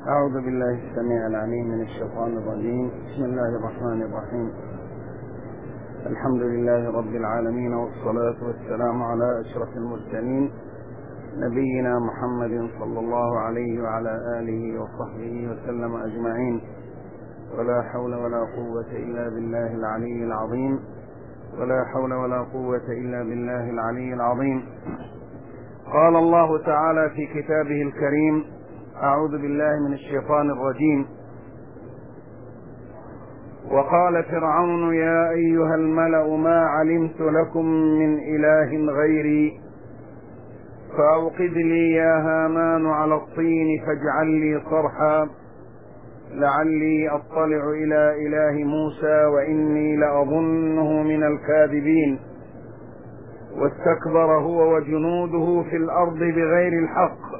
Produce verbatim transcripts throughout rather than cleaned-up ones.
أعوذ بالله السميع العليم من الشيطان الرجيم. بسم الله الرحمن الرحيم. الحمد لله رب العالمين، والصلاة والسلام على أشرف المرسلين نبينا محمد صلى الله عليه وعلى آله وصحبه وسلم أجمعين. ولا حول ولا قوة إلا بالله العلي العظيم ولا حول ولا قوة إلا بالله العلي العظيم. قال الله تعالى في كتابه الكريم: أعوذ بالله من الشيطان الرجيم. وقال فرعون: يا أيها الملأ ما علمت لكم من إله غيري فأوقد لي يا هامان على الطين فاجعل لي صرحا لعلي أطلع إلى إله موسى وإني لأظنه من الكاذبين. واستكبر هو وجنوده في الأرض بغير الحق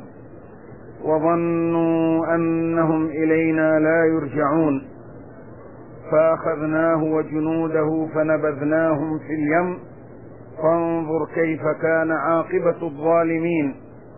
وظنوا أنهم إلينا لا يرجعون فأخذناه وجنوده فنبذناهم في اليم فانظر كيف كان عاقبة الظالمين.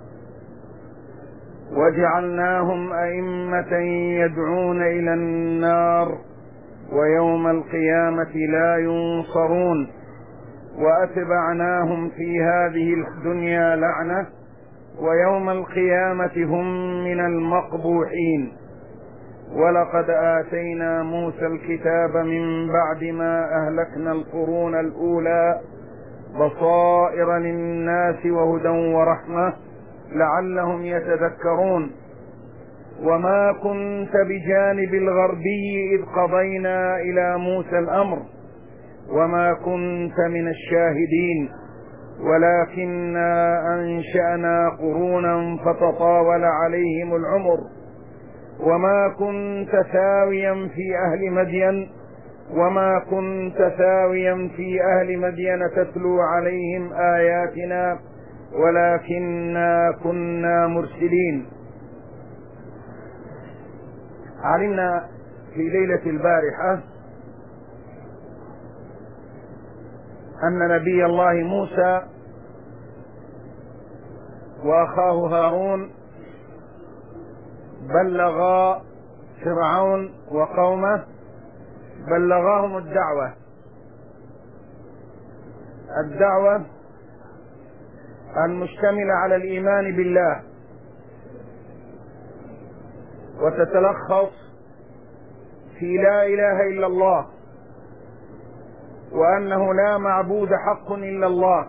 وجعلناهم أئمة يدعون إلى النار ويوم القيامة لا ينصرون وأتبعناهم في هذه الدنيا لعنة ويوم القيامة هم من المقبوحين. ولقد آتينا موسى الكتاب من بعد ما أهلكنا القرون الأولى بصائر للناس وهدى ورحمة لعلهم يتذكرون. وما كنت بجانب الغربي إذ قضينا إلى موسى الأمر وما كنت من الشاهدين ولكننا أنشأنا قرونا فتطاول عليهم العمر وما كنت ثاويا في أهل مدين وما كنت ثاويا في أهل مدين تتلو عليهم آياتنا ولكننا كنا مرسلين. علمنا في ليلة البارحة أن نبي الله موسى وأخاه هارون بلغا فرعون وقومه، بلغاهم الدعوة الدعوة المشتملة على الإيمان بالله، وتتلخص في لا إله إلا الله وأنه لا معبود حق إلا الله،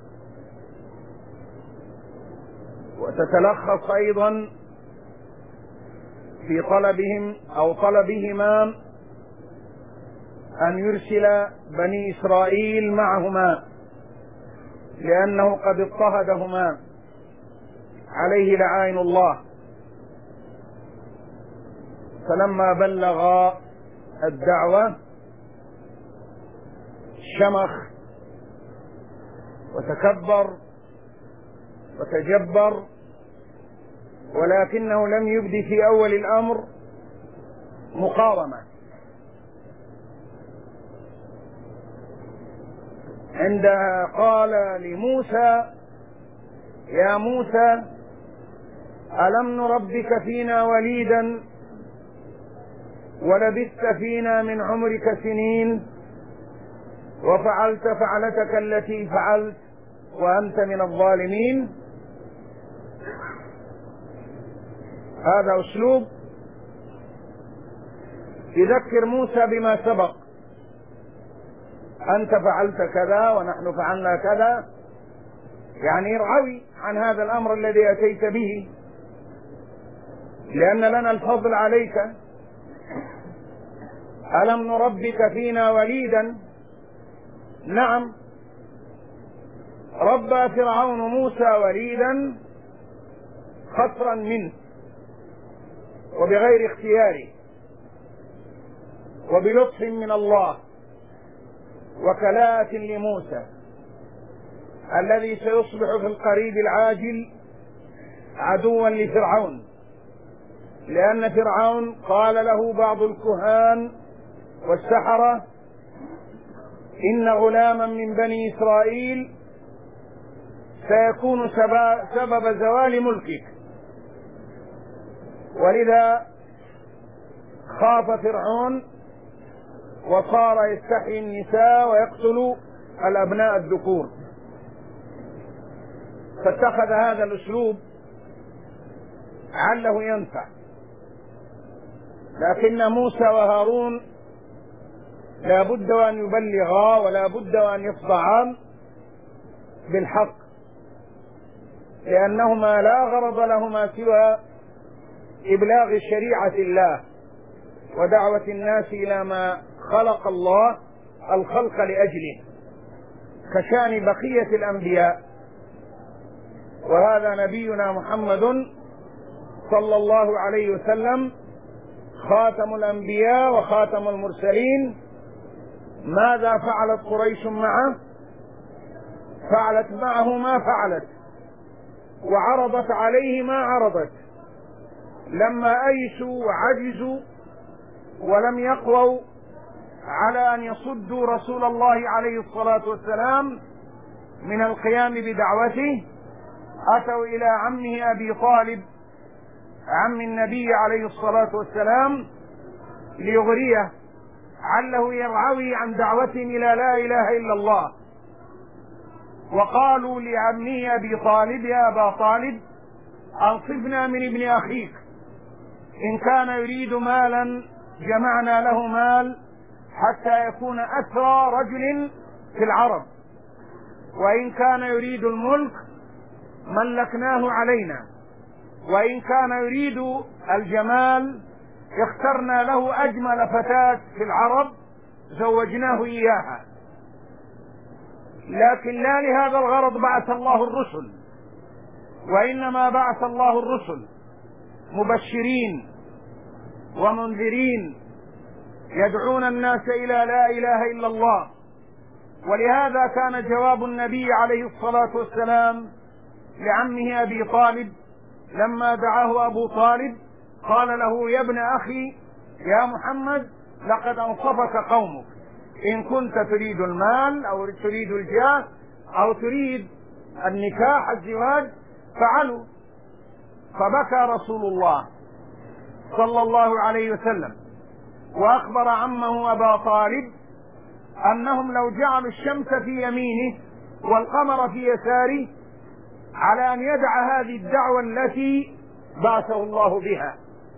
وتتلخص أيضا في طلبهم أو طلبهما أن يرسل بني إسرائيل معهما لأنه قد اضطهدهما عليه لعائن الله. فلما بلغا الدعوة شمخ وتكبر وتجبر، ولكنه لم يبدي في أول الأمر مقاومة. عندها قال لموسى: يا موسى ألم نربك فينا وليدا ولبثت فينا من عمرك سنين وفعلت فعلتك التي فعلت وأنت من الظالمين. هذا أسلوب يذكر موسى بما سبق: أنت فعلت كذا ونحن فعلنا كذا، يعني ارعوي عن هذا الأمر الذي أتيت به لأن لنا الفضل عليك. ألم نربك فينا وليدا؟ نعم، ربى فرعون موسى وليدا خطرا منه وبغير اختياره وبلطف من الله وكلاءة لموسى الذي سيصبح في القريب العاجل عدوا لفرعون، لأن فرعون قال له بعض الكهان والسحرة: إن غلاما من بني إسرائيل سيكون سبب زوال ملكك. ولذا خاف فرعون وصار يستحيي النساء ويقتل الأبناء الذكور، فاتخذ هذا الأسلوب عله ينفع. لكن موسى وهارون لا بد أن يبلغا ولا بد أن يصدعا بالحق، لأنهما لا غرض لهما سوى إبلاغ شريعة الله ودعوة الناس إلى ما خلق الله الخلق لأجله، كشان بقية الأنبياء. وهذا نبينا محمد صلى الله عليه وسلم خاتم الأنبياء وخاتم المرسلين. ماذا فعلت قريش معه؟ فعلت معه ما فعلت، وعرضت عليه ما عرضت. لما أيسوا وعجزوا ولم يقووا على أن يصدوا رسول الله عليه الصلاة والسلام من القيام بدعوته، أتوا إلى عمه أبي طالب عم النبي عليه الصلاة والسلام ليغريه عله يرعوي عن دعوتهم إلى لا إله إلا الله. وقالوا لعمه أبي طالب: يا أبا طالب، أنصفنا من ابن أخيك، إن كان يريد مالا جمعنا له مال حتى يكون أسرى رجل في العرب، وإن كان يريد الملك ملكناه علينا، وإن كان يريد الجمال اخترنا له أجمل فتاة في العرب زوجناه إياها. لكن لا لهذا الغرض بعث الله الرسل، وإنما بعث الله الرسل مبشرين ومنذرين يدعون الناس إلى لا إله إلا الله. ولهذا كان جواب النبي عليه الصلاة والسلام لعمه أبي طالب لما دعاه أبو طالب، قال له: يا ابن أخي يا محمد، لقد أنصفك قومك، إن كنت تريد المال أو تريد الجاه أو تريد النكاح الزواج فعلوا. فبكى رسول الله صلى الله عليه وسلم وأخبر عمه أبا طالب أنهم لو جعلوا الشمس في يمينه والقمر في يساره على أن يدع هذه الدعوة التي بعثه الله بها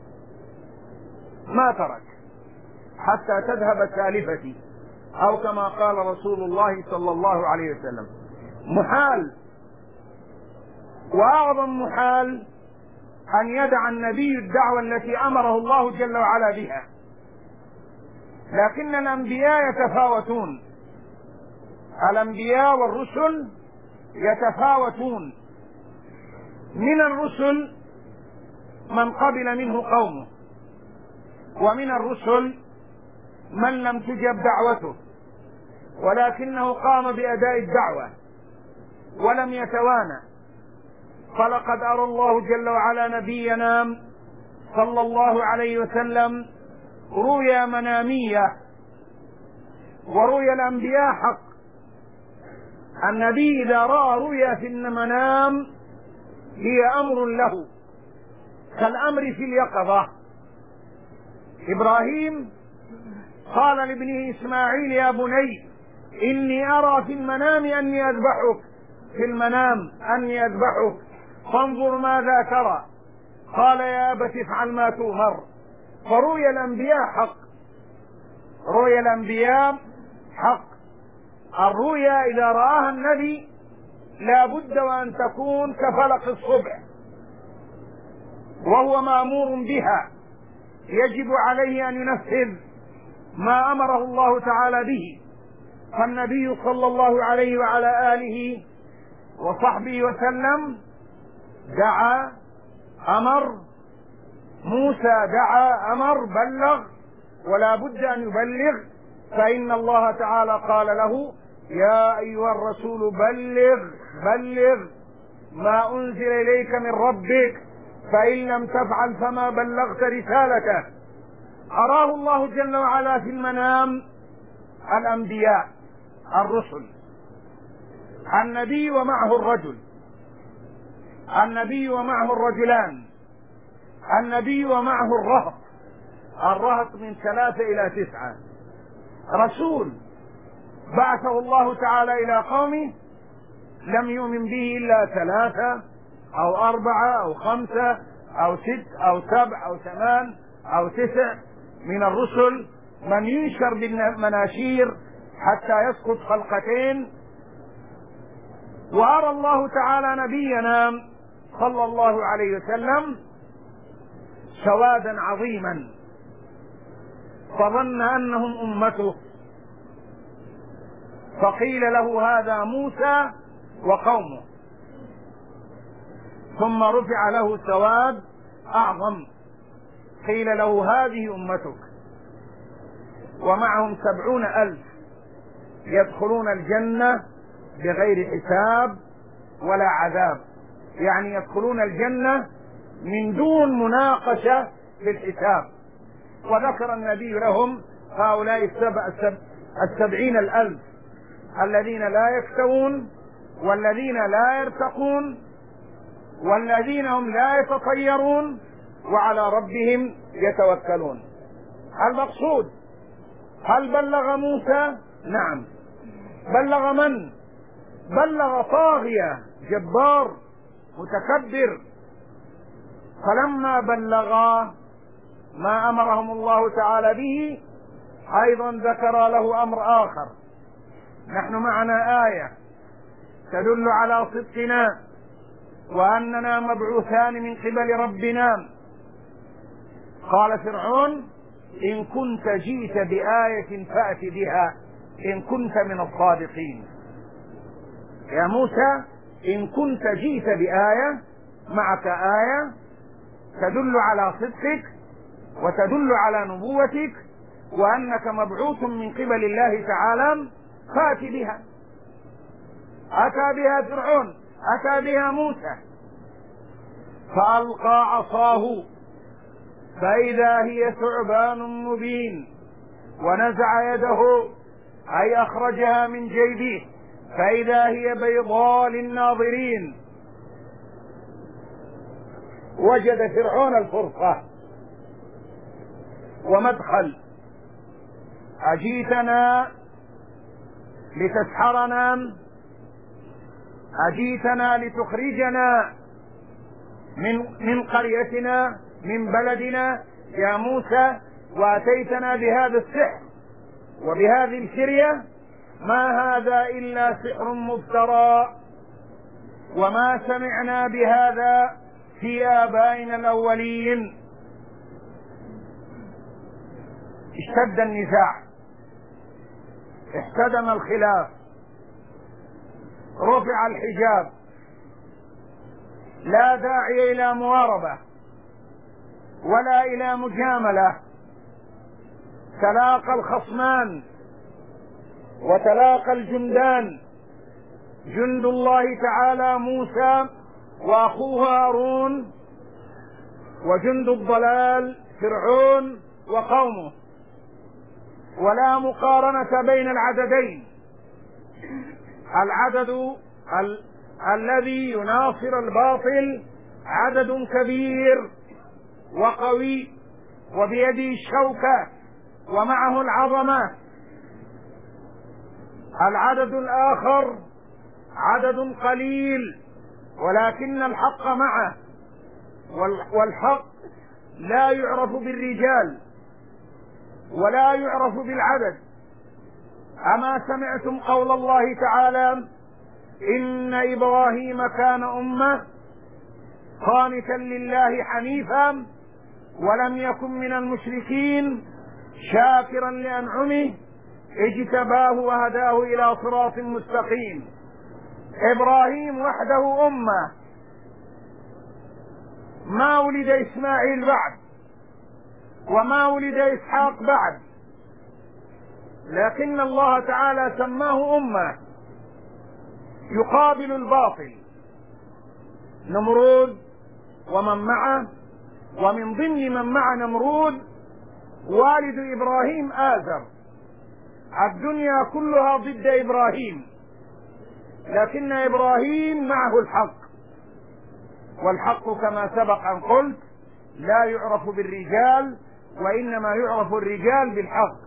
ما ترك حتى تذهب سالفتي، أو كما قال رسول الله صلى الله عليه وسلم. محال وأعظم محال أن يدع النبي الدعوة التي أمره الله جل وعلا بها. لكن الأنبياء يتفاوتون، الأنبياء والرسل يتفاوتون. من الرسل من قبل منه قومه، ومن الرسل من لم تجب دعوته ولكنه قام بأداء الدعوة ولم يتوانى. فلقد أرى الله جل وعلا نبينا صلى الله عليه وسلم رؤيا منامية، ورؤيا الأنبياء حق. النبي إذا رأى رؤيا في المنام هي أمر له كالأمر في اليقظة. إبراهيم قال لابنه إسماعيل: يا بني إني أرى في المنام أني أذبحك، في المنام أني أذبحك فانظر ماذا ترى. قال: يا أبت افعل ما تؤمر. فرؤيا الأنبياء حق، رؤيا الأنبياء حق. الرؤيا إذا رآها النبي لا بد وأن تكون كفلق الصبح، وهو مأمور بها، يجب عليه أن ينفذ ما أمره الله تعالى به. فالنبي صلى الله عليه وعلى آله وصحبه وسلم دعا، أمر، موسى دعا، أمر، بلغ، ولا بد أن يبلغ. فإن الله تعالى قال له: يا أيها الرسول بلغ بلغ ما أنزل إليك من ربك، فإن لم تفعل فما بلغت رسالته. أراه الله جل وعلا في المنام الأنبياء الرسل، النبي ومعه الرجل، النبي ومعه الرجلان، النبي ومعه الرهط، الرهط من ثلاثة إلى تسعة. رسول بعثه الله تعالى إلى قومه لم يؤمن به إلا ثلاثة أو أربعة أو خمسة أو ست أو سبع أو ثمان أو تسع من الرسل، من ينشر بالمناشير حتى يسقط خلقتين. وأرى الله تعالى نبينا صلى الله عليه وسلم سوادا عظيما، فظن أنهم أمته، فقيل له هذا موسى وقومه، ثم رفع له سواد أعظم، قيل له هذه أمتك، ومعهم سبعون ألف يدخلون الجنة بغير حساب ولا عذاب، يعني يدخلون الجنة من دون مناقشة في الحساب. وذكر النبي لهم هؤلاء السبع السبع السبعين الألف الذين لا يكتوون والذين لا يرتقون والذين هم لا يتطيرون وعلى ربهم يتوكلون. المقصود، هل بلغ موسى؟ نعم. بلغ من؟ بلغ طاغية جبار متكبر. فلما بلغا ما أمرهم الله تعالى به أيضا ذكر له أمر آخر. نحن معنا آية تدل على صدقنا وأننا مبعوثان من قبل ربنا. قال فرعون إن كنت جئت بآية فأت بها إن كنت من الصادقين. يا موسى إن كنت جئت بآية، معك آية تدل على صدقك وتدل على نبوتك وأنك مبعوث من قبل الله تعالى، فأت بها. أتى بها فرعون، أتى بها موسى، فألقى عصاه فإذا هي ثعبان مبين، ونزع يده أي أخرجها من جيبه فإذا هي بيضاء للناظرين. وجد فرعون الفرصة ومدخل، أجيتنا لتسحرنا، أجيتنا لتخرجنا من من قريتنا من بلدنا يا موسى، وأتيتنا بهذا السحر وبهذه الكرية، ما هذا إلا سحر مفترى وما سمعنا بهذا في آبائنا الأولين. اشتد النزاع، احتدم الخلاف، رفع الحجاب، لا داعي إلى مواربة ولا إلى مجاملة. تلاقى الخصمان وتلاقى الجندان، جند الله تعالى موسى وأخوه هارون، وجند الضلال فرعون وقومه، ولا مقارنة بين العددين. العدد ال... الذي يناصر الباطل عدد كبير وقوي وبيده الشوكة ومعه العظمة. العدد الآخر عدد قليل ولكن الحق معه، والحق لا يعرف بالرجال ولا يعرف بالعدد. أما سمعتم قول الله تعالى إن إبراهيم كان أمة قانتا لله حنيفا ولم يكن من المشركين شاكرا لأنعمه اجتباه وهداه إلى صراط مستقيم. إبراهيم وحده أمة، ما ولد إسماعيل بعد وما ولد إسحاق بعد، لكن الله تعالى سماه أمة يقابل الباطل. نمرود ومن معه، ومن ضمن من مع نمرود والد إبراهيم آزر. الدنيا كلها ضد إبراهيم، لكن إبراهيم معه الحق، والحق كما سبق أن قلت لا يعرف بالرجال، وإنما يعرف الرجال بالحق.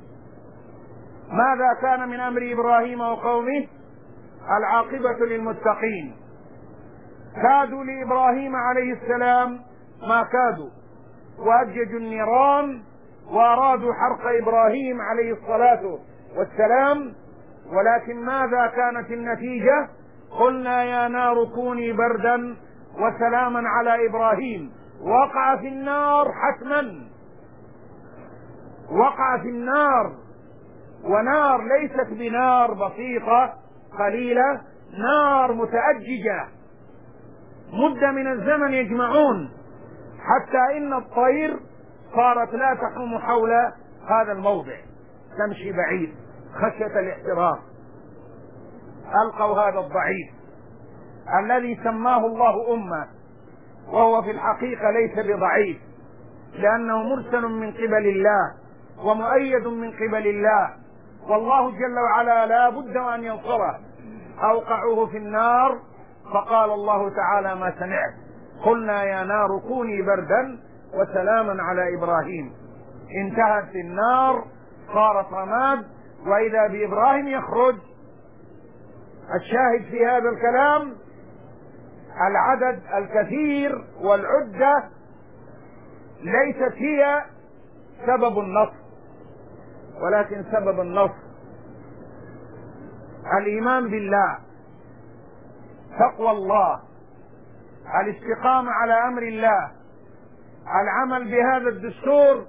ماذا كان من أمر إبراهيم وقومه؟ العاقبة للمتقين. كادوا لإبراهيم عليه السلام ما كادوا، وأججوا النيران وأرادوا حرق إبراهيم عليه الصلاة والسلام، ولكن ماذا كانت النتيجة؟ قلنا يا نار كوني بردا وسلاما على إبراهيم. وقع في النار حتما، وقع في النار، ونار ليست بنار بسيطة قليلة، نار متأججة مدة من الزمن يجمعون، حتى إن الطير صارت لا تحوم حول هذا الموضع، تمشي بعيد خشية الاحتراق. ألقوا هذا الضعيف الذي سماه الله أمة، وهو في الحقيقة ليس بضعيف، لأنه مرسل من قبل الله ومؤيد من قبل الله، والله جل وعلا لا بد أن ينصره. أوقعوه في النار، فقال الله تعالى ما سمعت، قلنا يا نار كوني بردا وسلاما على إبراهيم. انتهت النار، صارت رماد، وإذا بإبراهيم يخرج. الشاهد في هذا الكلام العدد الكثير والعدة ليست هي سبب النصر، ولكن سبب النصر الإيمان بالله، تقوى الله، الاستقامة على أمر الله، العمل بهذا الدستور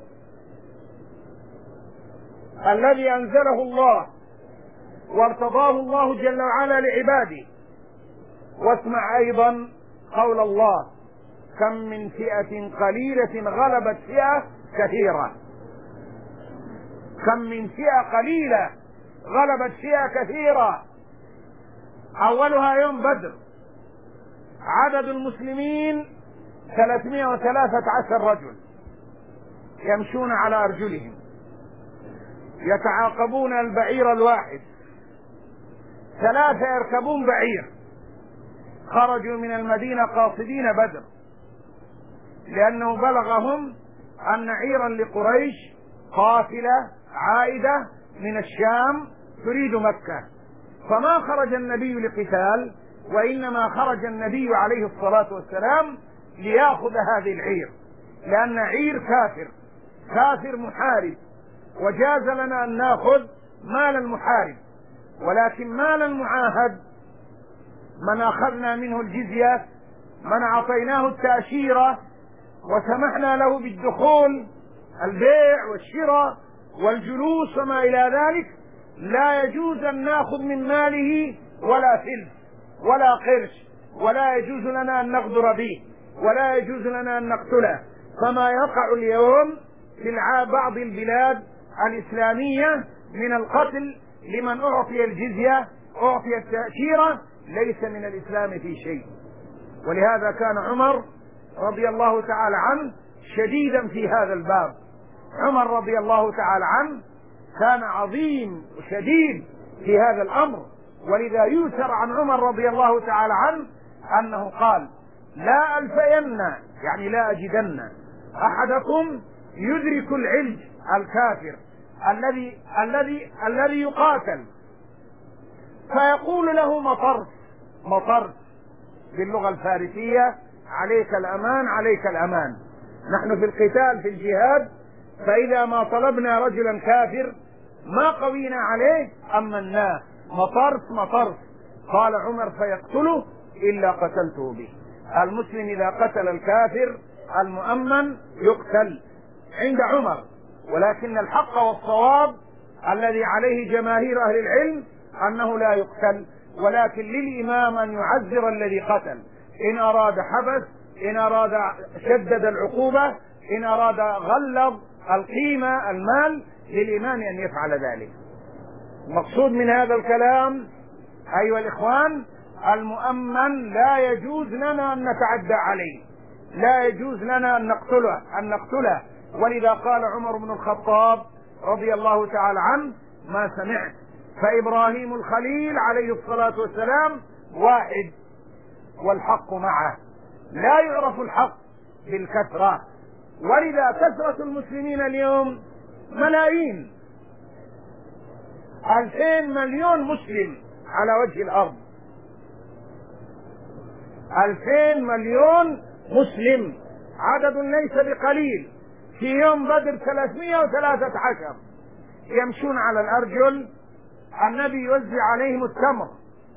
الذي أنزله الله وارتضاه الله جل وعلا لعباده. واسمع أيضا قول الله: كم من فئة قليلة غلبت فئة كثيرة. كم من فئة قليلة غلبت فئة كثيرة. أولها يوم بدر، عدد المسلمين ثلاثمائة وثلاثة عشر رجل يمشون على أرجلهم، يتعاقبون البعير الواحد، ثلاثة يركبون بعير. خرجوا من المدينة قاصدين بدر، لأنه بلغهم أن عيرا لقريش قافلة عائدة من الشام تريد مكة، فما خرج النبي لقتال، وإنما خرج النبي عليه الصلاة والسلام ليأخذ هذه العير، لأن عير كافر، كافر محارب، وجاز لنا أن نأخذ مال المحارب، ولكن مال المعاهد من أخذنا منه الجزية، من أعطيناه التأشيرة وسمحنا له بالدخول، البيع والشراء والجلوس وما إلى ذلك، لا يجوز أن نأخذ من ماله ولا فلس ولا قرش، ولا يجوز لنا أن نغدر به، ولا يجوز لنا أن نقتله. فما يقع اليوم في بعض البلاد الإسلامية من القتل لمن أعطي الجزية، أعطي التأشيرة، ليس من الإسلام في شيء. ولهذا كان عمر رضي الله تعالى عنه شديدا في هذا الباب. عمر رضي الله تعالى عنه كان عظيم وشديد في هذا الأمر، ولذا يؤثر عن عمر رضي الله تعالى عنه أنه قال: لا ألفين، يعني لا أجدن أحدكم يدرك العلج الكافر الذي الذي الذي يقاتل فيقول له مطرت مطرت باللغة الفارسية: عليك الأمان عليك الأمان. نحن في القتال في الجهاد، فإذا ما طلبنا رجلا كافر ما قوينا عليه أمناه: مطرت مطرت. قال عمر: فيقتله إلا قتلته به. المسلم إذا قتل الكافر المؤمن يقتل عند عمر، ولكن الحق والصواب الذي عليه جماهير أهل العلم أنه لا يقتل، ولكن للإمام أن يعذر الذي قتل، إن أراد حبس، إن أراد شدد العقوبة، إن أراد غلظ القيمة المال، للإمام أن يفعل ذلك. المقصود من هذا الكلام أيها الإخوان، المؤمن لا يجوز لنا أن نتعدى عليه، لا يجوز لنا أن نقتله أن نقتله ولذا قال عمر بن الخطاب رضي الله تعالى عنه: ما سمعت، فإبراهيم الخليل عليه الصلاة والسلام واحد والحق معه. لا يعرف الحق بالكثرة، ولذا كثرة المسلمين اليوم ملايين، ألفين مليون مسلم على وجه الأرض، ألفين مليون مسلم، عدد ليس بقليل. في يوم بدر ثلاثمائة وثلاثة عشر يمشون على الأرجل، النبي يوزع عليهم التمر،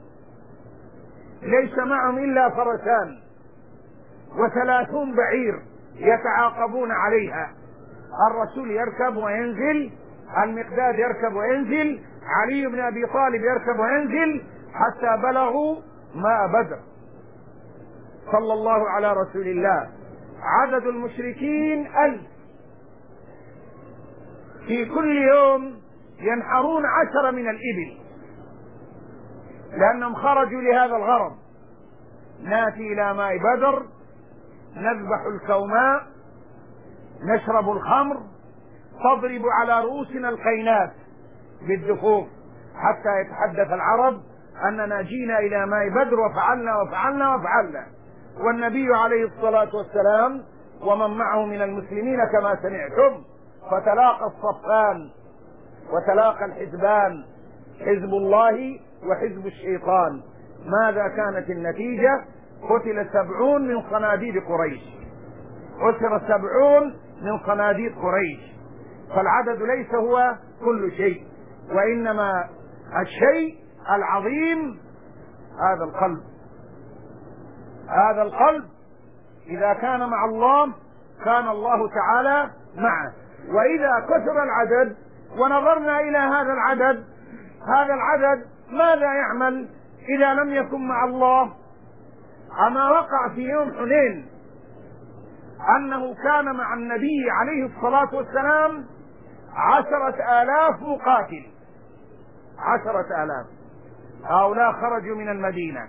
ليس معهم إلا فرسان وثلاثون بعير يتعاقبون عليها، الرسول يركب وينزل، المقداد يركب وينزل، علي بن أبي طالب يركب وينزل، حتى بلغوا ماء بدر صلى الله على رسول الله. عدد المشركين ألف، في كل يوم ينحرون عشرة من الإبل لأنهم خرجوا لهذا الغرض. ناتي إلى ماء بدر، نذبح الكوماء، نشرب الخمر، تضرب على رؤوسنا القينات بالدفوف حتى يتحدث العرب أننا جينا إلى ماء بدر وفعلنا وفعلنا وفعلنا. والنبي عليه الصلاة والسلام ومن معه من المسلمين كما سمعتم، فتلاقى الصفان وتلاقى الحزبان، حزب الله وحزب الشيطان. ماذا كانت النتيجة؟ قتل سبعون من صناديد قريش، أسر سبعون من صناديد قريش. فالعدد ليس هو كل شيء، وإنما الشيء العظيم هذا القلب. هذا القلب إذا كان مع الله كان الله تعالى معه. وإذا كثر العدد ونظرنا إلى هذا العدد، هذا العدد ماذا يعمل إذا لم يكن مع الله؟ أما وقع في يوم حنين أنه كان مع النبي عليه الصلاة والسلام عشرة آلاف مقاتل، عشرة آلاف. هؤلاء خرجوا من المدينة،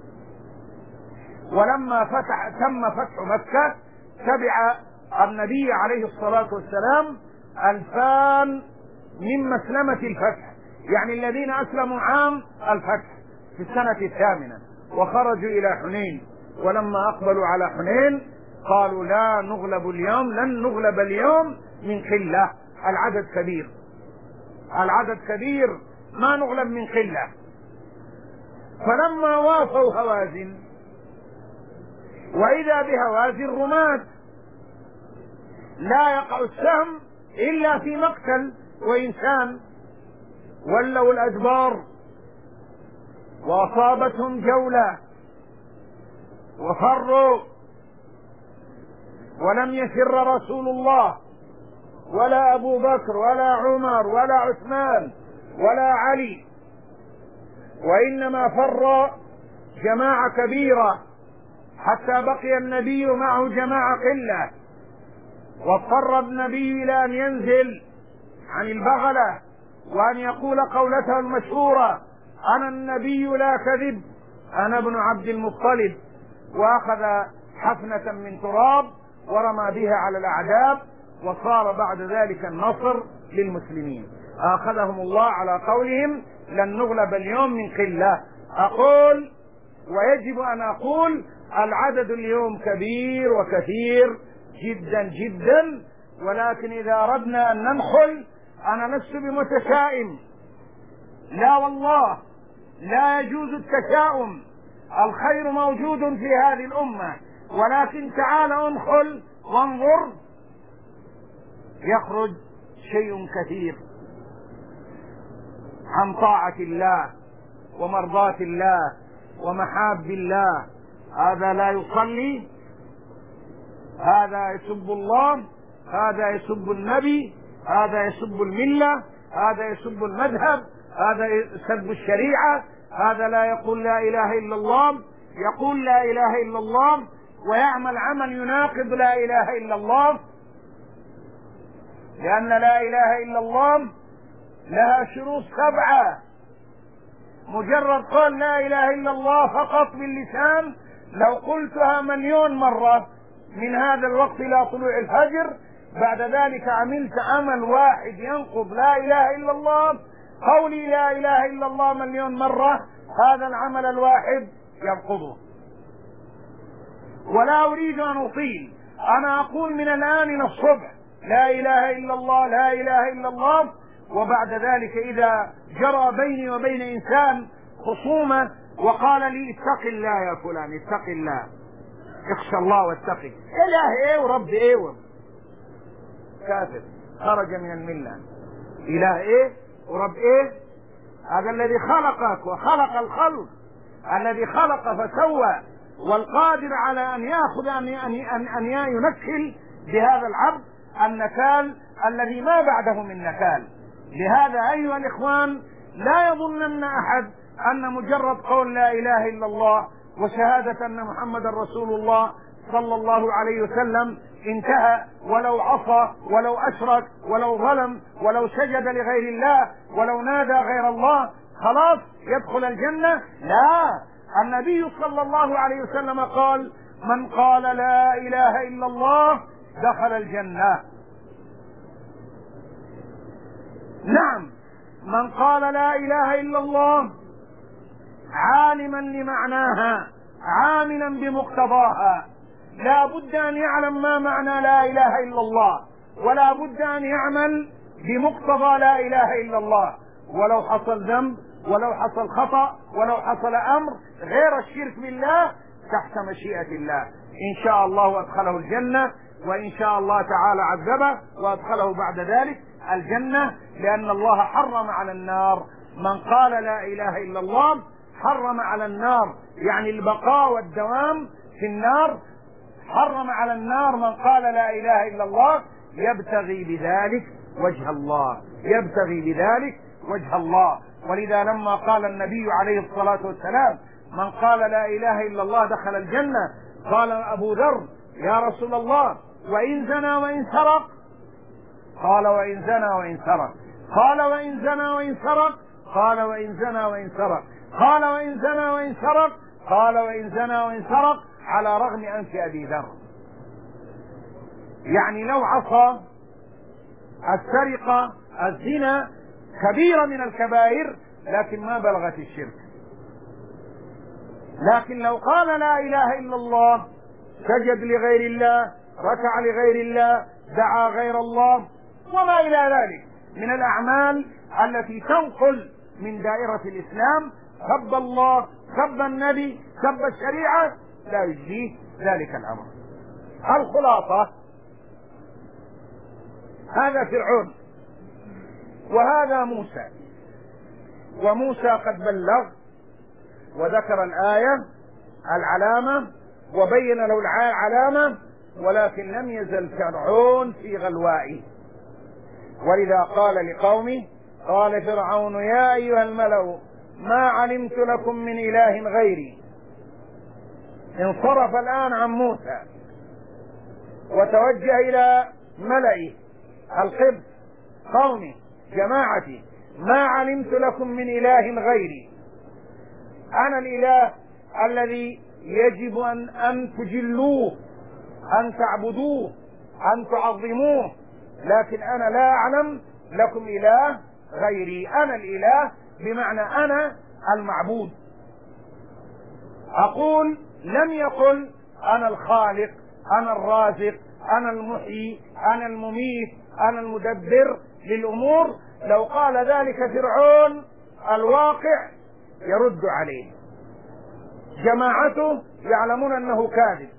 ولما فتح تم فتح مكة تبع النبي عليه الصلاة والسلام ألفان من مسلمة الفتح، يعني الذين أسلموا عام الفتح في السنة الثامنة، وخرجوا إلى حنين. ولما أقبلوا على حنين قالوا لا نغلب اليوم، لن نغلب اليوم من قلة، العدد كبير، العدد كبير، ما نغلب من قلة. فلما وافوا هوازن، وإذا بهوازن رماة لا يقع السهم إلا في مقتل وإنسان، ولوا الأدبار وأصابتهم جولة وفروا، ولم يفر رسول الله ولا أبو بكر ولا عمر ولا عثمان ولا علي، وإنما فر جماعة كبيرة حتى بقي النبي معه جماعة قلة. واضطر النبي إلى أن ينزل عن البغلة وأن يقول قولته المشهورة: أنا النبي لا كذب، أنا ابن عبد المطلب. وأخذ حفنة من تراب ورمى بها على الأعداء، وصار بعد ذلك النصر للمسلمين. أخذهم الله على قولهم لن نغلب اليوم من قلة. أقول ويجب أن أقول العدد اليوم كبير وكثير جدا جدا، ولكن إذا أردنا أن ننخل، أنا لست بمتشائم، لا والله، لا يجوز التشاؤم، الخير موجود في هذه الأمة، ولكن تعال انخل وانظر يخرج شيء كثير عن طاعة الله ومرضاة الله ومحاب الله. هذا لا يصلي، هذا يسب الله، هذا يسب النبي، هذا يسب الملة، هذا يسب المذهب، هذا يسب الشريعة، هذا لا يقول لا إله إلا الله، يقول لا إله إلا الله ويعمل عمل يناقض لا إله إلا الله، لأن لا إله إلا الله لها شروط سبعة. مجرد قال لا إله إلا الله فقط باللسان، لو قلتها مليون مرة من هذا الوقت إلى طلوع الفجر، بعد ذلك عملت عمل واحد ينقض لا إله إلا الله، قولي لا إله إلا الله مليون مرة هذا العمل الواحد ينقضه. ولا أريد أن أطيل، أنا أقول من الآن إلى الصبح لا إله إلا الله لا إله إلا الله، وبعد ذلك إذا جرى بيني وبين إنسان خصومة وقال لي اتق الله يا فلان اتق الله، اخشى الله واتقي، إله إيه ورب إيه ورب. كافر خرج من الملة. إله إيه ورب إيه؟ هذا الذي خلقك وخلق الخلق، الذي خلق فسوى، والقادر على أن يأخذ أن أن أن ينكل بهذا العبد النكال الذي ما بعده من نكال. لهذا أيها الإخوان لا يظنن أحد أن مجرد قول لا إله إلا الله وشهادة أن محمد رسول الله صلى الله عليه وسلم انتهى، ولو عصى ولو أشرك ولو ظلم ولو سجد لغير الله ولو نادى غير الله خلاص يدخل الجنة. لا، النبي صلى الله عليه وسلم قال من قال لا إله إلا الله دخل الجنة. نعم، من قال لا إله إلا الله عالما لمعناها عاملا بمقتضاها، لا بد أن يعلم ما معنى لا إله إلا الله، ولا بد أن يعمل بمقتضى لا إله إلا الله، ولو حصل ذنب ولو حصل خطأ ولو حصل أمر غير الشرك بالله تحت مشيئة الله إن شاء الله أدخله الجنة، وإن شاء الله تعالى عذبه وأدخله بعد ذلك الجنة، لأن الله حرم على النار من قال لا إله إلا الله، حرم على النار يعني البقاء والدوام في النار، حرم على النار من قال لا إله إلا الله يبتغي بذلك وجه الله، يبتغي بذلك وجه الله. ولذا لما قال النبي عليه الصلاة والسلام من قال لا إله إلا الله دخل الجنة، قال أبو ذر يا رسول الله وإن زنى وإن سرق؟ قال وإن زنى وإن سرق. قال وإن زنى وإن سرق؟ قال وإن زنى وإن سرق. قال وإن زنى وإن سرق؟ قال وإن زنى وإن سرق على رغم أنف أبي ذر. يعني لو عصى السرقة الزنا كبيرة من الكبائر لكن ما بلغت الشرك، لكن لو قال لا إله إلا الله سجد لغير الله ركع لغير الله دعا غير الله وما إلى ذلك من الأعمال التي تنقل من دائرة الإسلام، سب الله سب النبي سب الشريعة لا يجزيه ذلك الأمر. الخلاصة هذا فرعون وهذا موسى، وموسى قد بلغ وذكر الآية العلامة وبين له العلامة، ولكن لم يزل فرعون في غلوائه. ولذا قال لقومه قال فرعون يا أيها الملأ ما علمت لكم من إله غيري. انصرف الآن عن موسى وتوجه إلى ملئه القبط قومي جماعتي ما علمت لكم من إله غيري، أنا الإله الذي يجب أن, أن تجلوه أن تعبدوه أن تعظموه، لكن أنا لا أعلم لكم إله غيري. أنا الإله بمعنى أنا المعبود. أقول لم يقل أنا الخالق أنا الرازق أنا المحيي أنا المميت أنا المدبر للأمور. لو قال ذلك فرعون الواقع يرد عليه، جماعته يعلمون أنه كاذب،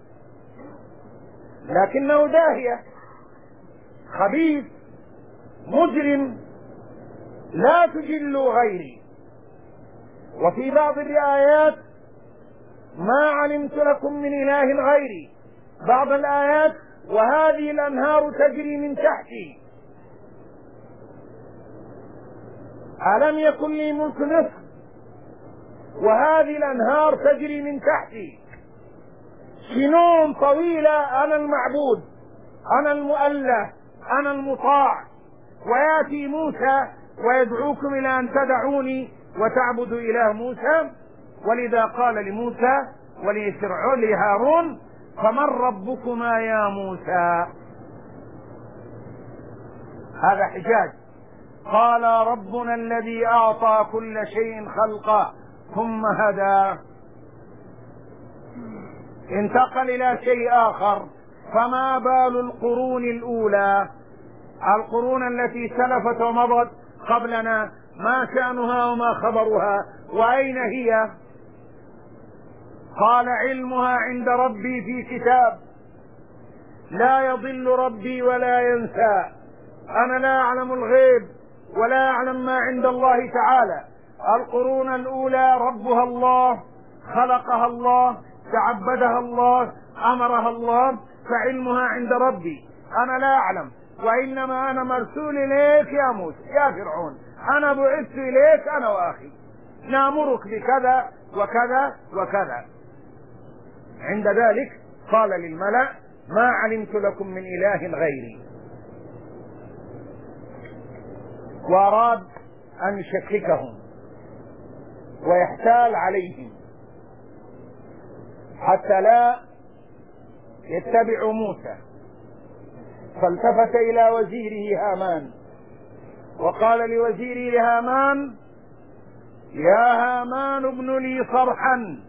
لكنه داهية خبيث مجرم لا تجلوا غيري. وفي بعض الآيات ما علمت لكم من إله غيري، بعض الآيات وهذه الأنهار تجري من تحتي ألم يكن لي ملك مصر وهذه الأنهار تجري من تحتي. سنون طويلة أنا المعبود أنا المؤله أنا المطاع، ويأتي موسى ويدعوكم إلى أن تدعوني وتعبدوا إله موسى. ولذا قال لموسى ولفرعون لهارون فمن ربكما يا موسى؟ هذا حجاج. قال ربنا الذي أعطى كل شيء خلقه ثم هدى. انتقل إلى شيء آخر فما بال القرون الأولى، القرون التي سلفت ومضت قبلنا، ما شأنها وما خبرها وأين هي؟ قال علمها عند ربي في كتاب لا يضل ربي ولا ينسى. أنا لا أعلم الغيب ولا أعلم ما عند الله تعالى. القرون الأولى ربها الله، خلقها الله، تعبدها الله، أمرها الله، فعلمها عند ربي. أنا لا أعلم، وإنما أنا مرسول إليك يا موسى يا فرعون، أنا بعثت إليك أنا وأخي نأمرك بكذا وكذا وكذا. عند ذلك قال للملأ ما علمت لكم من إله غيري، وأراد أن يشككهم ويحتال عليهم حتى لا يتبعوا موسى، فالتفت إلى وزيره هامان وقال لوزيره هامان يا هامان ابن لي صرحا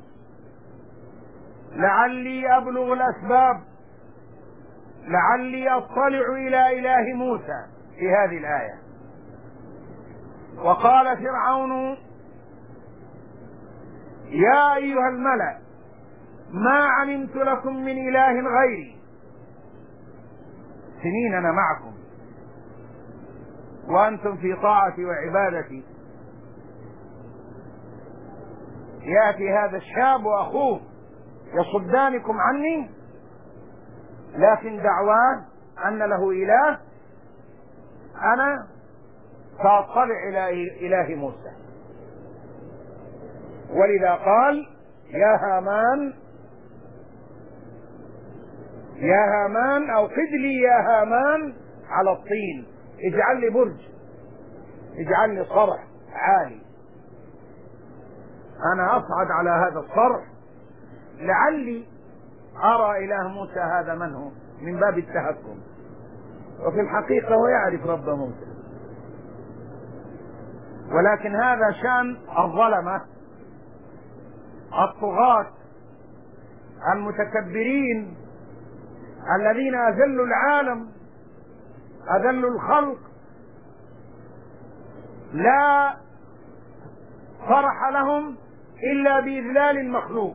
لعلي أبلغ الأسباب، لعلي أطلع إلى إله موسى في هذه الآية. وقال فرعون يا أيها الملأ ما علمت لكم من إله غيري، سنين أنا معكم وأنتم في طاعتي وعبادتي، يأتي هذا الشاب وأخوه يصدانكم عني، لكن دعواه أن له إله، أنا سأطلع إلى إله موسى. ولذا قال يا هامان يا هامان أوقد لي يا هامان على الطين، اجعل لي برج، اجعل لي صرح عالي، أنا أصعد على هذا الصرح لعلي أرى إله موسى هذا من هو، من باب التهكم. وفي الحقيقة هو يعرف رب موسى، ولكن هذا شأن الظلمة الطغاة المتكبرين الذين أذلوا العالم، أذلوا الخلق، لا فرح لهم إلا بإذلال المخلوق،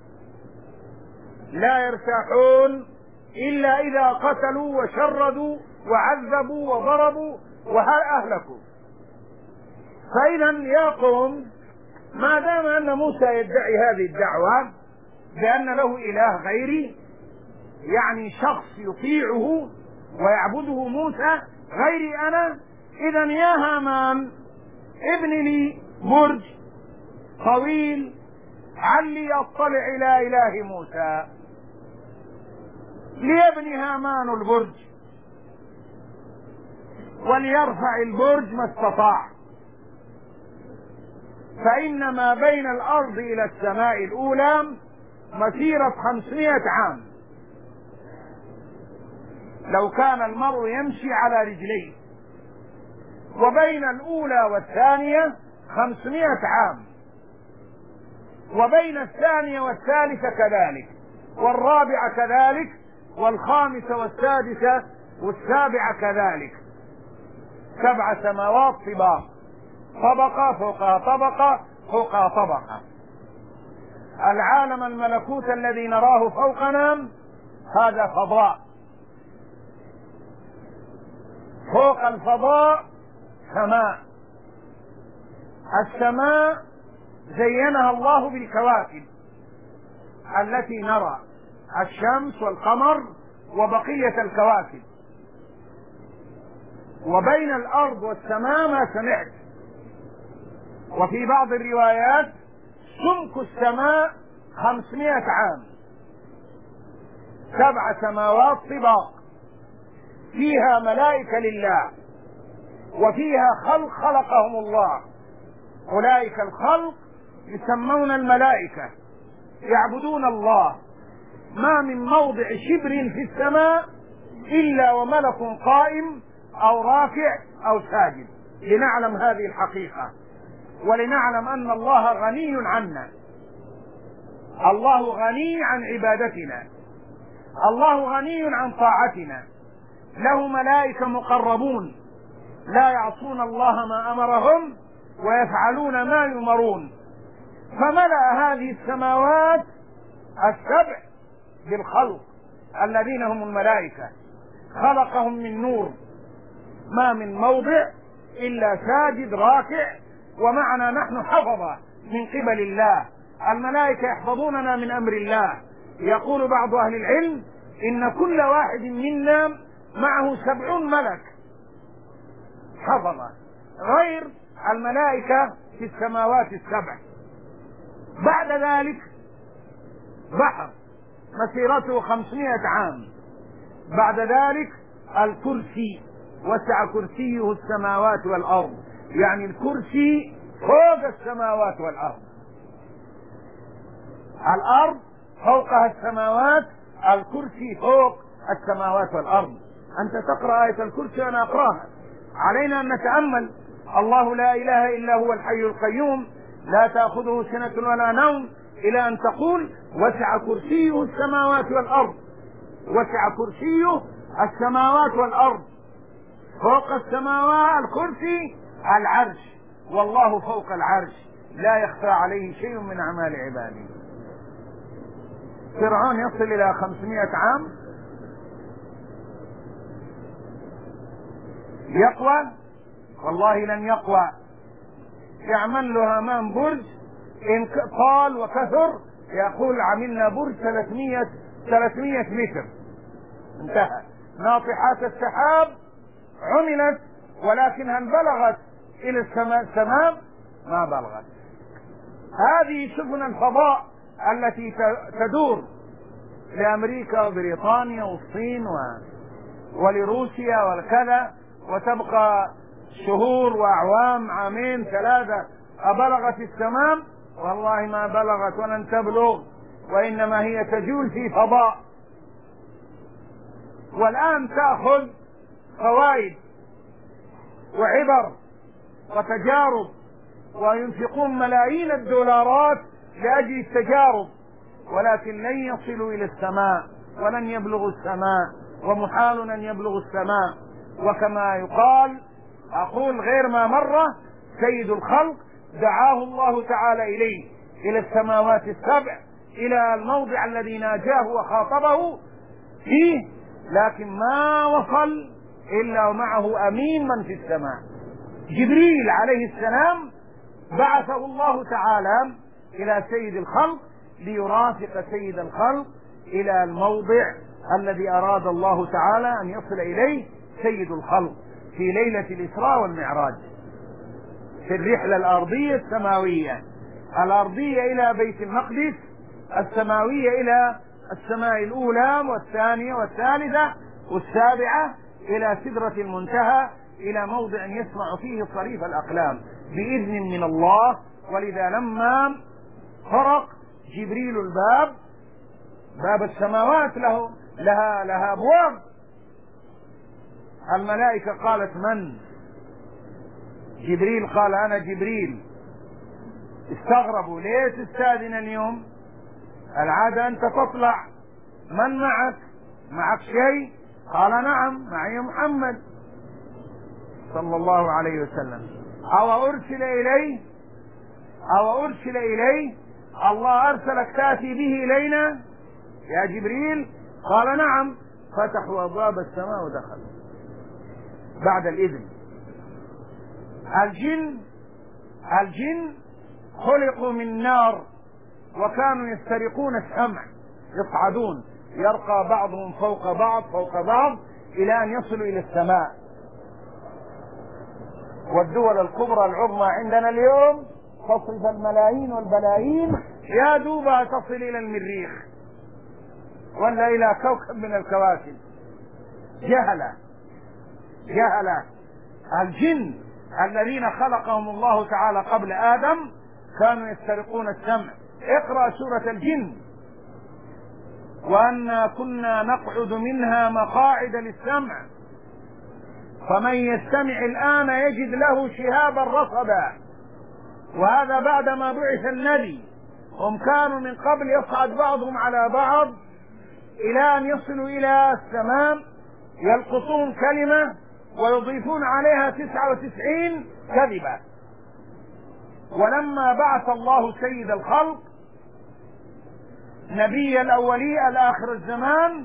لا يرتاحون إلا إذا قتلوا وشردوا وعذبوا وضربوا وأهلكوا. فإذا يا قوم ما دام أن موسى يدعي هذه الدعوة بأن له إله غيري، يعني شخص يطيعه ويعبده موسى غيري أنا، إذا يا هامان ابن لي برج طويل علي أطلع إلى إله موسى. ليبني هامان البرج وليرفع البرج ما استطاع، فإن ما بين الأرض إلى السماء الأولى مسيرة خمسمائة عام، لو كان المرء يمشي على رجليه، وبين الأولى والثانية خمسمائة عام، وبين الثانية والثالثة كذلك، والرابعة كذلك، والخامسة والسادسة والسابعة كذلك، سبع سماوات طباق، طبقة فوقها طبقة فوقها طبقة. العالم الملكوت الذي نراه فوقنا هذا فضاء، فوق الفضاء سماء، السماء زينها الله بالكواكب التي نرى، الشمس والقمر وبقية الكواكب، وبين الأرض والسماء ما سمعت. وفي بعض الروايات سمك السماء خمسمائة عام، سبع سماوات طباق، فيها ملائكة لله، وفيها خلق خلقهم الله، أولئك الخلق يسمون الملائكة، يعبدون الله، ما من موضع شبر في السماء إلا وملك قائم أو راكع أو ساجد، لنعلم هذه الحقيقة ولنعلم أن الله غني عنا، الله غني عن عبادتنا، الله غني عن طاعتنا، له ملائكة مقربون لا يعصون الله ما أمرهم ويفعلون ما يؤمرون. فملأ هذه السماوات السبع بالخلق الذين هم الملائكة، خلقهم من نور، ما من موضع إلا ساجد راكع، ومعنا نحن حفظة من قبل الله. الملائكة يحفظوننا من أمر الله. يقول بعض أهل العلم إن كل واحد منا معه سبعون ملك حفظة غير الملائكة في السماوات السبع. بعد ذلك بحر مسيرته خمسمائة عام. بعد ذلك الكرسي، وسع كرسيه السماوات والأرض، يعني الكرسي فوق السماوات والأرض. الأرض فوقها السماوات، الكرسي فوق السماوات والأرض. أنت تقرأ آية الكرسي وأنا أقرأها، علينا أن نتأمل. الله لا إله إلا هو الحي القيوم لا تأخذه سنة ولا نوم، إلى أن تقول وسع كرسيه السماوات والأرض. وسع كرسيه السماوات والأرض، فوق السماوات الكرسي العرش، والله فوق العرش لا يخفى عليه شيء من أعمال عباده. فرعون يصل إلى خمسمائة عام يقوى؟ والله لن يقوى. يعمل له أمام برج إن طال وكثر، يقول عملنا برج ثلاثمائة متر، انتهى. ناطحات السحاب عملت، ولكن هل بلغت إلى السماء؟ السماء ما بلغت. هذه سفن الفضاء التي تدور لأمريكا وبريطانيا والصين و... ولروسيا والكذا، وتبقى شهور وأعوام، عامين ثلاثة، أبلغت السماء؟ والله ما بلغت ولن تبلغ، وإنما هي تجول في فضاء. والآن تأخذ فوائد وعبر وتجارب، وينفقون ملايين الدولارات لأجل التجارب، ولكن لن يصلوا إلى السماء ولن يبلغوا السماء، ومحال أن يبلغوا السماء. وكما يقال، أقول غير ما مرة، سيد الخلق دعاه الله تعالى إليه، إلى السماوات السبع، إلى الموضع الذي ناجاه وخاطبه فيه، لكن ما وصل إلا ومعه أمين من في السماء. جبريل عليه السلام بعثه الله تعالى إلى سيد الخلق ليرافق سيد الخلق إلى الموضع الذي أراد الله تعالى أن يصل إليه سيد الخلق في ليلة الإسراء والمعراج، في الرحلة الأرضية السماوية، الأرضية إلى بيت المقدس، السماوية إلى السماء الأولى والثانية والثالثة والسابعة، إلى سدرة المنتهى، إلى موضع يسمع فيه صريف الأقلام بإذن من الله. ولذا لما فرق جبريل الباب، باب السماوات له لها لها أبواب، الملائكة قالت من؟ جبريل قال أنا جبريل. استغربوا، ليه تستأذن اليوم؟ العادة أنت تطلع. من معك؟ معك شيء؟ قال نعم معي محمد صلى الله عليه وسلم. أو أرسل إليه أو أرسل إليه الله أرسلك تأتي به إلينا يا جبريل؟ قال نعم. فتحوا أبواب السماء ودخلوا بعد الإذن. الجن الجن خلقوا من نار، وكانوا يسترقون السمع، يصعدون، يرقى بعضهم فوق بعض فوق بعض إلى أن يصلوا إلى السماء. والدول الكبرى العظمى عندنا اليوم تصرف الملايين والبلايين يا دوبها تصل إلى المريخ ولا إلى كوكب من الكواكب. جهلة جهلة. الجن الذين خلقهم الله تعالى قبل آدم كانوا يسترقون السمع. اقرأ سورة الجن، وأنا كنا نقعد منها مقاعد للسمع فمن يستمع الآن يجد له شهابا رصدا. وهذا بعدما بعث النبي. هم كانوا من قبل يصعد بعضهم على بعض إلى أن يصلوا إلى السماء يلقطون كلمة ويضيفون عليها تسعة وتسعين كذبة. ولما بعث الله سيد الخلق نبي الأولي الآخر الزمان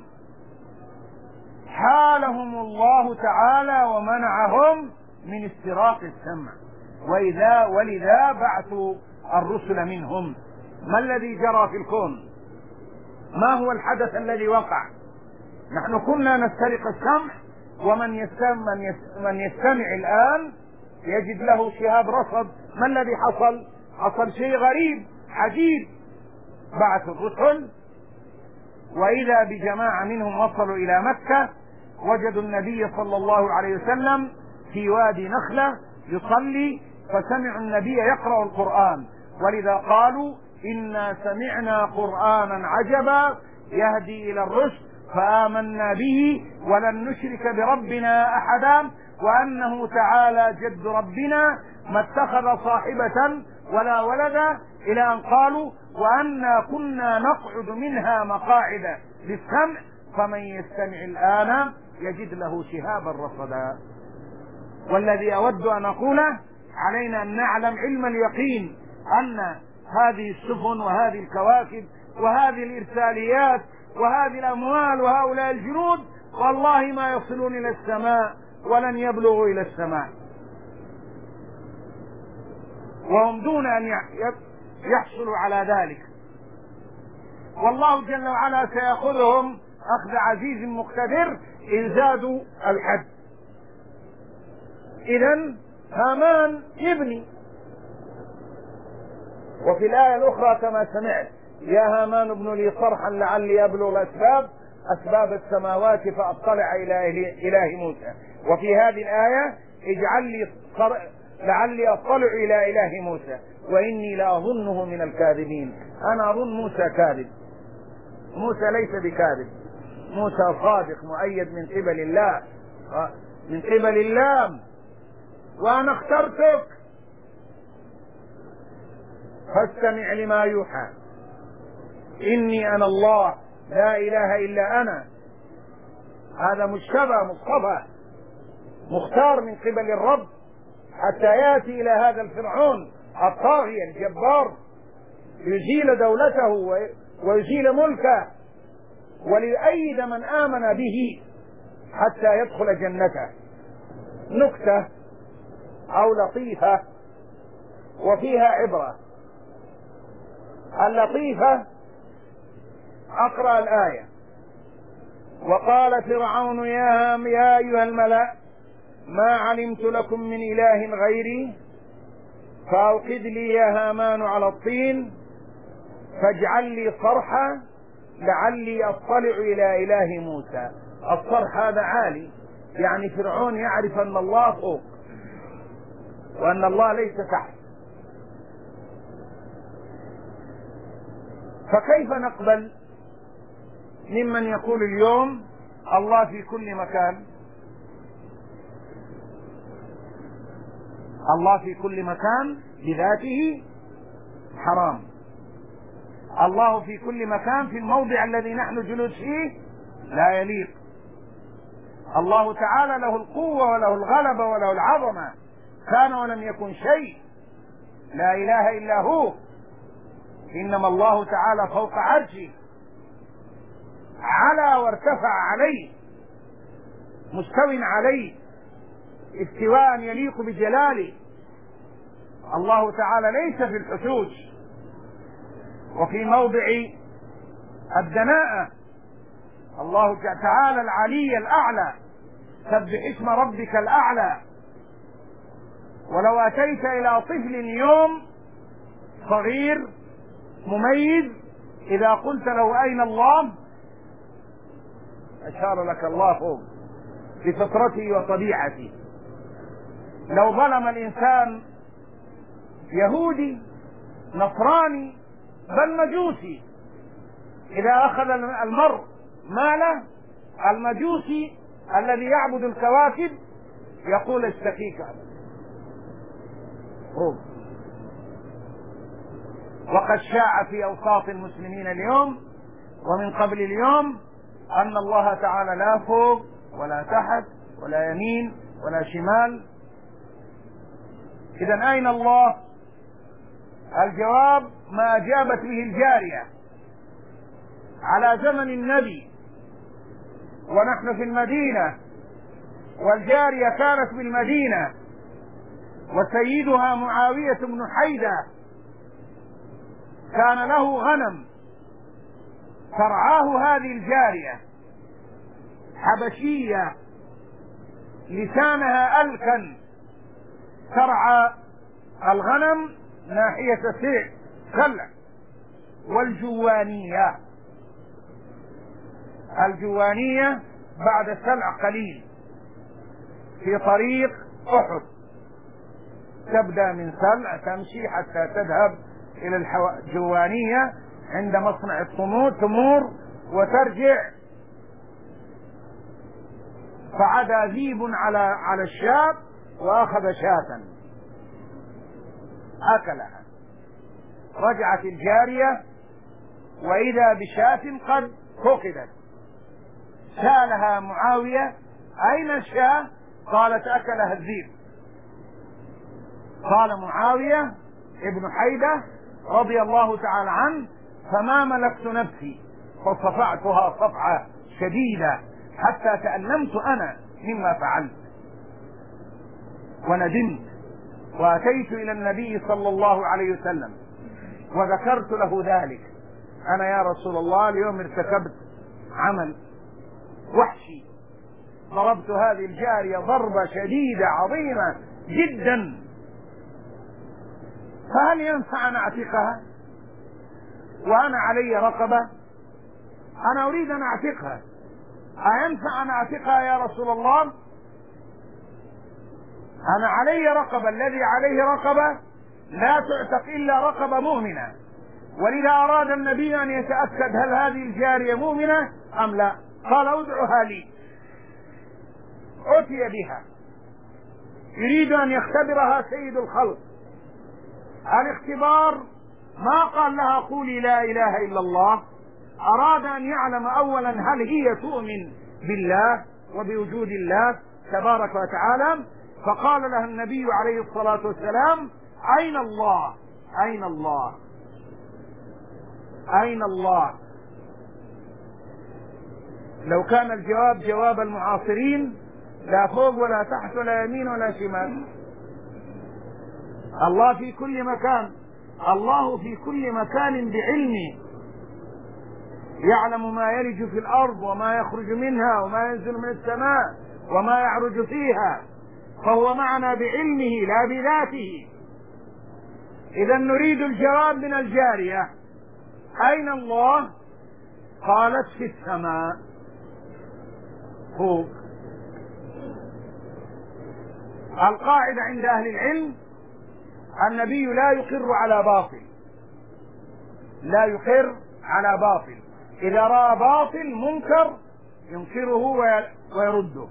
حالهم الله تعالى ومنعهم من استراق السمع، وإذا ولذا بعثوا الرسل منهم. ما الذي جرى في الكون؟ ما هو الحدث الذي وقع؟ نحن كنا نسترق السمع، ومن يستمع, من يستمع, من يستمع الآن يجد له شهاب رصد. ما الذي حصل؟ حصل شيء غريب عجيب. بعث الرسل وإذا بجماعة منهم وصلوا إلى مكة، وجدوا النبي صلى الله عليه وسلم في وادي نخلة يصلي، فسمعوا النبي يقرأ القرآن، ولذا قالوا إنا سمعنا قرآنا عجبا يهدي إلى الرشد فآمنا به ولن نشرك بربنا أحدا وأنه تعالى جد ربنا ما اتخذ صاحبة ولا ولدا، إلى أن قالوا وأنا كنا نقعد منها مقاعد للسمع فمن يستمع الآن يجد له شهابا رصدا. والذي أود أن أقوله علينا أن نعلم علم اليقين أن هذه السفن وهذه الكواكب وهذه الإرساليات وهذه الأموال وهؤلاء الجنود والله ما يصلون إلى السماء ولن يبلغوا إلى السماء، وهم دون أن يحصلوا على ذلك. والله جل وعلا سيأخذهم أخذ عزيز مقتدر إن زادوا الحد. إذن هامان يبني. وفي الآية الأخرى كما سمعت يا هامان ابن لي صرحا لعلي أبلغ الأسباب أسباب السماوات فأطلع إلى إله موسى. وفي هذه الآية اجعل لي صر... لعلي أطلع إلى إله موسى وإني لأظنه من الكاذبين. أنا أظن موسى كاذب. موسى ليس بكاذب، موسى صادق مؤيد من قبل الله من قبل الله وأنا اخترتك فاستمع لما يوحى إني أنا الله لا إله إلا أنا. هذا مجتبى مصطفى مختار من قبل الرب حتى يأتي إلى هذا الفرعون الطاغية الجبار يزيل دولته ويزيل ملكه وليؤيد من آمن به حتى يدخل جنته. نكتة أو لطيفة وفيها عبرة. اللطيفة أقرأ الآية وقال فرعون يا هام يا أيها الملأ ما علمت لكم من إله غيري فأوقد لي يا هامان على الطين فاجعل لي صرحا لعلي أطلع إلى إله موسى. الصرح هذا عالي، يعني فرعون يعرف أن الله فوق وأن الله ليس تحت. فكيف نقبل ممن يقول اليوم الله في كل مكان؟ الله في كل مكان بذاته حرام. الله في كل مكان في الموضع الذي نحن جلوس فيه لا يليق. الله تعالى له القوة وله الغلبة وله العظمة، كان ولم يكن شيء، لا إله إلا هو. إنما الله تعالى فوق عرشه على وارتفع عليه مستو عليه استواء يليق بجلاله. الله تعالى ليس في الحشوش وفي موضع الدناءة. الله تعالى العلي الأعلى، سبح اسم ربك الأعلى. ولو أتيت إلى طفل يوم صغير مميز إذا قلت له أين الله أشار لك الله فوق بفطرته وطبيعته. لو ظلم الإنسان يهودي نصراني بل مجوسي، إذا أخذ المرء ماله المجوسي الذي يعبد الكواكب يقول اشتكيك هو. وقد شاع في أوساط المسلمين اليوم ومن قبل اليوم أن الله تعالى لا فوق ولا تحت ولا يمين ولا شمال. إذن أين الله؟ الجواب ما أجابت به الجارية على زمن النبي ونحن في المدينة، والجارية كانت بالمدينة وسيدها معاوية بن حيدة كان له غنم ترعاه هذه الجارية حبشية لسانها ألكن ترعى الغنم ناحية سلع والجوانية. الجوانية بعد السلع قليل في طريق أحد، تبدأ من سلع تمشي حتى تذهب إلى الجوانية عند مصنع الطمور تمور وترجع. فعدا ذيب على على الشاة وأخذ شاة أكلها. رجعت الجارية وإذا بشاة قد فقدت. سألها معاوية أين الشاة؟ قالت أكلها الذيب. قال معاوية ابن حيدة رضي الله تعالى عنه فما ملكت نفسي فصفعتها صفعة شديدة حتى تألمت أنا مما فعلت وندمت، وأتيت إلى النبي صلى الله عليه وسلم وذكرت له ذلك. أنا يا رسول الله اليوم ارتكبت عمل وحشي، ضربت هذه الجارية ضربة شديدة عظيمة جدا، فهل ينفع أن أعتقها وأنا علي رقبة؟ أنا أريد أن أعتقها، أينفع أن أعتقها يا رسول الله؟ أنا علي رقبة، الذي عليه رقبة لا تعتق إلا رقبة مؤمنة، ولذا أراد النبي أن يتأكد هل هذه الجارية مؤمنة أم لا، قال ادعها لي. أتي بها يريد أن يختبرها سيد الخلق. الاختبار ما قال لها قولي لا إله إلا الله، أراد أن يعلم أولا هل هي تؤمن بالله وبوجود الله تبارك وتعالى. فقال لها النبي عليه الصلاة والسلام أين الله؟ أين الله؟ أين الله؟ لو كان الجواب جواب المعاصرين لا فوق ولا تحت ولا يمين ولا شمال. الله في كل مكان، الله في كل مكان بعلمه، يعلم ما يلج في الأرض وما يخرج منها وما ينزل من السماء وما يعرج فيها، فهو معنا بعلمه لا بذاته. إذا نريد الجواب من الجارية أين الله؟ قالت في السماء فوق. القاعدة عند أهل العلم النبي لا يقر على باطل، لا يقر على باطل، إذا رأى باطل منكر ينكره ويرده.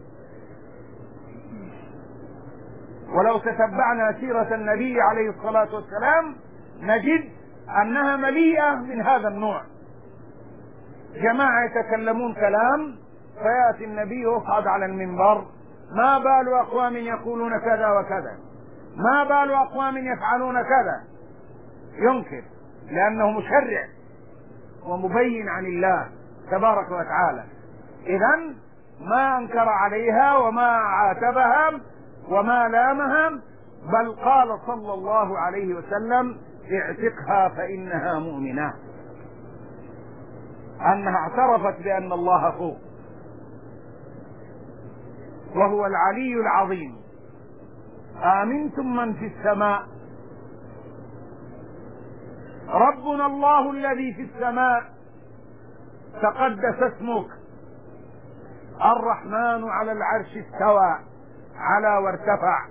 ولو تتبعنا سيرة النبي عليه الصلاة والسلام نجد أنها مليئة من هذا النوع. جماعة يتكلمون كلام فيأتي النبي يصعد على المنبر ما بال أقوام يقولون كذا وكذا، ما بال أقوام يفعلون كذا، ينكر لأنه مشرع ومبين عن الله تبارك وتعالى. إذن ما أنكر عليها وما عاتبها وما لامها، بل قال صلى الله عليه وسلم اعتقها فإنها مؤمنة، أنها اعترفت بأن الله فوق وهو العلي العظيم. آمنتم من في السماء، ربنا الله الذي في السماء تقدس اسمك، الرحمن على العرش استوى على وارتفع.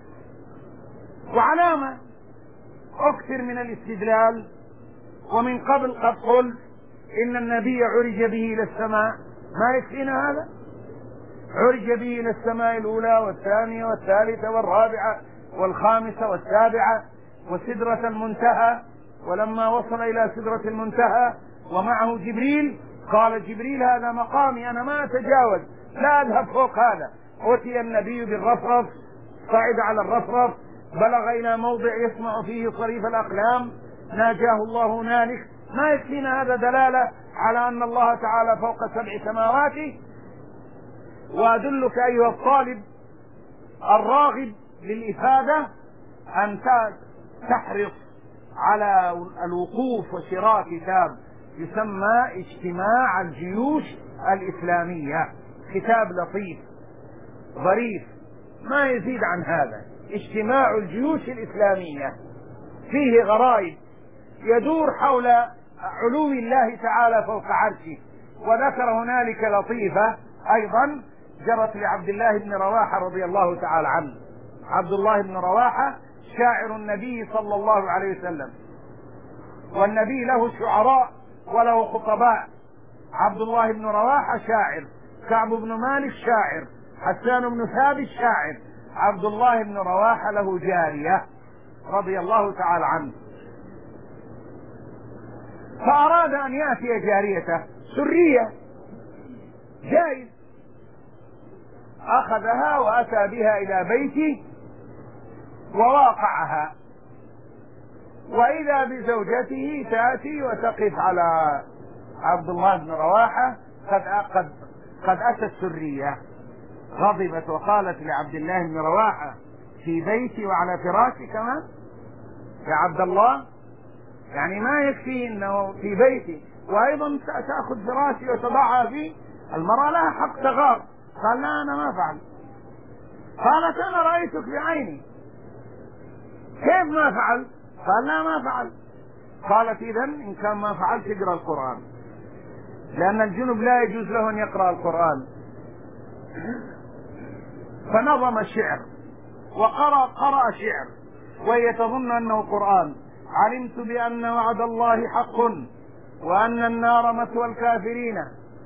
وعلامة أكثر من الاستدلال، ومن قبل قد قلت إن النبي عرج به إلى السماء، ما يكفينا هذا؟ عرج به إلى السماء الأولى والثانية والثالثة والرابعة والخامسة والسابعة وسدرة المنتهى، ولما وصل إلى سدرة المنتهى ومعه جبريل قال جبريل هذا مقامي، أنا ما أتجاوز، لا أذهب فوق هذا. أتي النبي بالرفرف، صعد على الرفرف، بلغ إلى موضع يسمع فيه صريف الأقلام، ناجاه الله هنالك. ما يكفينا هذا دلالة على أن الله تعالى فوق سبع سماوات؟ وأدلك أيها الطالب الراغب للإفادة أن تحرص على الوقوف وشراء كتاب يسمى اجتماع الجيوش الإسلامية، كتاب لطيف ظريف ما يزيد عن هذا. اجتماع الجيوش الإسلامية فيه غرائب، يدور حول علو الله تعالى فوق عرشه. وذكر هنالك لطيفة أيضا جرت لعبد الله بن رواحة رضي الله تعالى عنه. عبد الله بن رواحة شاعر النبي صلى الله عليه وسلم، والنبي له شعراء وله خطباء. عبد الله بن رواحة شاعر، كعب بن مالك شاعر، حسان بن ثابت شاعر. عبد الله بن رواحة له جارية رضي الله تعالى عنه، فأراد أن يأتي جاريته سرية جائز، أخذها وأتى بها إلى بيته وواقعها، وإذا بزوجته تأتي وتقف على عبد الله بن رواحة قد قد قد أتت سرية، غضبت وقالت لعبد الله بن رواحة في بيتي وعلى فراشي كمان يا عبد الله؟ يعني ما يكفي انه في بيتي وايضا تأخذ فراشي وتضعها فيه؟ المرأة لها حق تغار. قال لا انا ما فعل. قالت انا رأيتك بعيني. كيف ما فعل؟ قال لا ما فعل. قالت اذا ان كان ما فعلت اقرأ القرآن، لان الجنب لا يجوز له ان يقرأ القرآن. فنظم الشعر وقرأ قرأ شعر وهي تظن انه قرآن. علمت بأن وعد الله حق وأن النار مثوى الكافرين.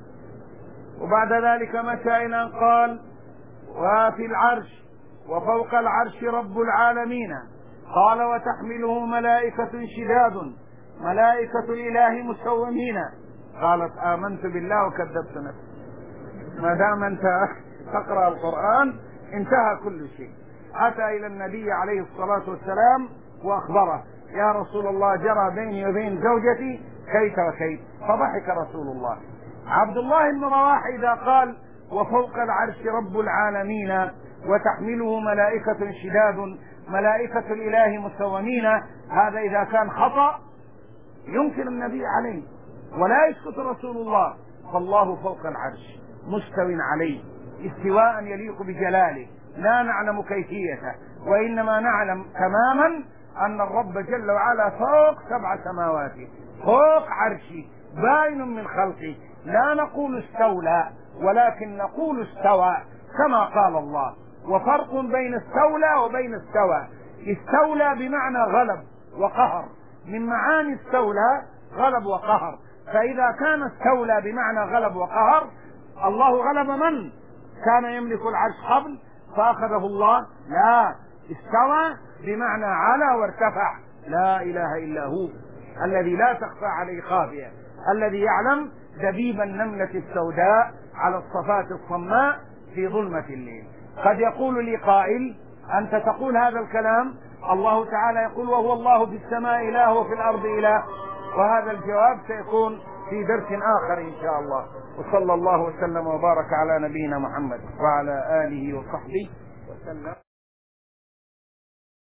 وبعد ذلك مشى إلى أن قال وفي العرش وفوق العرش رب العالمين. قال وتحمله ملائكة شداد ملائكة الإله مسومين. قالت آمنت بالله وكذبت نفسي. ما دام أنت تقرأ القرآن انتهى كل شيء. أتى إلى النبي عليه الصلاة والسلام وأخبره يا رسول الله جرى بيني وبين زوجتي كيف وكيف. فضحك رسول الله. عبد الله بن رواحة إذا قال وفوق العرش رب العالمين وتحمله ملائكة شداد ملائكة الإله مسومين، هذا إذا كان خطأ ينكر النبي عليه ولا يسكت رسول الله. فالله فوق العرش مستو عليه استواء يليق بجلاله، لا نعلم كيفيته، وإنما نعلم تماما أن الرب جل وعلا فوق سبع سماوات فوق عرشه باين من خلقه. لا نقول استولى ولكن نقول استوى كما قال الله. وفرق بين استولى وبين استوى. استولى بمعنى غلب وقهر، من معاني استولى غلب وقهر. فإذا كان استولى بمعنى غلب وقهر، الله غلب من كان يملك العرش قبل فأخذه الله؟ لا، استوى بمعنى علا وارتفع. لا إله إلا هو الذي لا تخفى عليه خافية، الذي يعلم دبيب النملة السوداء على الصفات الصماء في ظلمة الليل. قد يقول لي قائل أنت تقول هذا الكلام، الله تعالى يقول وهو الله في السماء إله وفي الأرض إله. وهذا الجواب سيكون في درس آخر إن شاء الله. وصلى الله وسلم وبارك على نبينا محمد وعلى آله وصحبه وسلم.